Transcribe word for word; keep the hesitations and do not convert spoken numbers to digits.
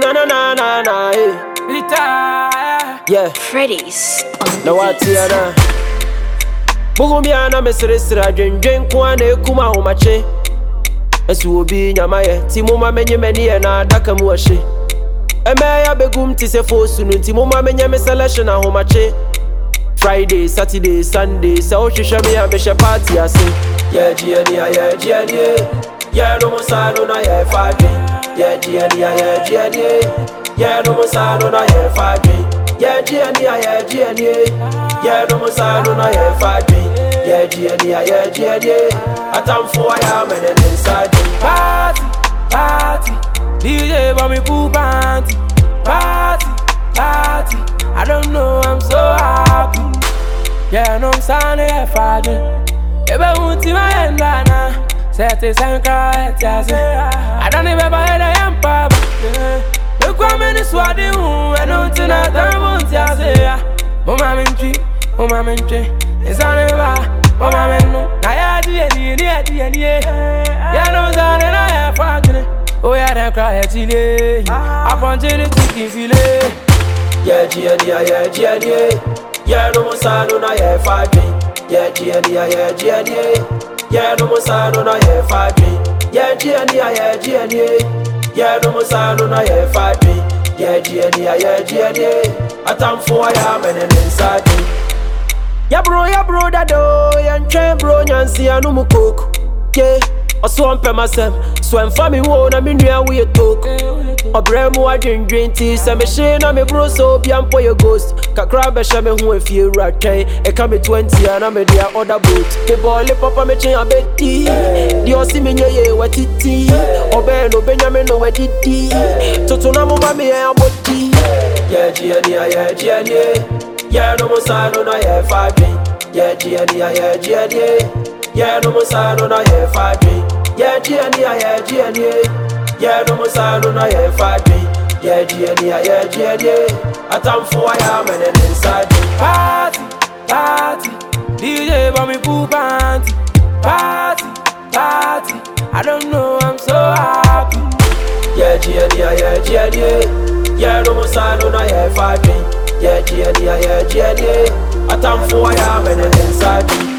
na na na na na, hey. Yeah. Freddy's on No what ya na. Bugumia na mesere sira dwendwen kwa na ekuma homache. Esu obi nyama ye ti muma menye meni ye na adaka mu ahye. Eme ya begum ti se fosu nu ti muma menye me selection ahomache. Friday, Saturday, Sunday, so she show me a be party ase. Yeah, Gianni, yeah, Gianni. Yeah, no more sano na yeah fadri. Yeah, Gianni, yeah, Gianni. Yeah, no more sano na yeah fadri. Yeah, Gianni, yeah, Gianni. Yeah, no more sano na yeah fadri. Yeah, Gianni, yeah, Gianni. Atam for I am and inside party, party. D J for me pool party, party, party. I don't know, I'm so happy. Yeah, no, I'm sorry, I'm Friday. If I want to my end, I set this and cry. I don't even buy the empire. Look, I'm in the swaddy room. I don't think I don't want to say, oh, my tree, oh, my tree. It's on the bar, oh, my no. I had the idea, the idea. Yeah, no, I'm not Friday. Oh, yeah, I cry at today. I want you to take it. Yeah, Gianni, yeah, Gianni. Yeah, no more sano na yeah fadri. Yeah, Gianni, yeah, Gianni. Yeah, no more sano na yeah fadri. Yeah, Gianni, yeah, Gianni. Yeah, no more sano na yeah fadri. Yeah, Gianni, yeah, Gianni. Atam for I am and inside. Yeah, bro, yeah, bro, that do. Yeah, train, bro, Nancy, I know my cook. Yeah. I swamp myself, swam for me, won't I mean, yeah, we talk. A brand more drink, drink tea, some machine, I'm a bro, so be on for your ghost. Kakrab, a shaman who if you rat, a come twenty, and I'm a dear other boat. The boy, papa, me chain a betty. The Osimini, what it tea. Obey no Benjamin, no what it tea. Totonamo, mammy, I'm body. Yeah, Gianni, yeah, Gianni. Yeah, no more sign on a hair fighting. Yeah, Gianni, yeah, Gianni. Yeah, no more sign on a hair fighting. Yeah, Gianni, yeah, Gianni. Yeah, no more sign on a hair fighting. Yeah, Gianni, yeah, Gianni. I time for I am and inside. Party, party. D J for me pool party, party, party. I don't know, I'm so happy. Yeah, Gianni, yeah, Gianni. Yeah, no more sign on a hair fighting. Yeah, Gianni, yeah, Gianni. I time for I am and inside.